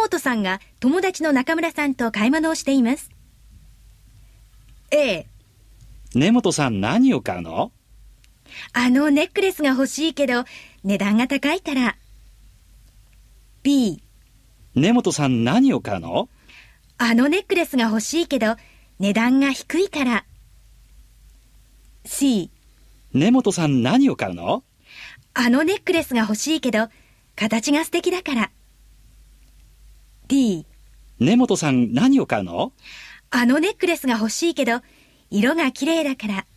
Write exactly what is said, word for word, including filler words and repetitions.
本さんが友達の中村さんと買い物をしています。 A、 根本さん何を買うの？ あのネックレスが欲しいけど値段が高いから。 B、 根本さん何を買うの？ あのネックレスが欲しいけど値段が低いから。 C、 根本さん何を買うの？ あのネックレスが欲しいけど形が素敵だから。 D、 根本さん何を買うの？ あのネックレスが欲しいけど色が綺麗だから。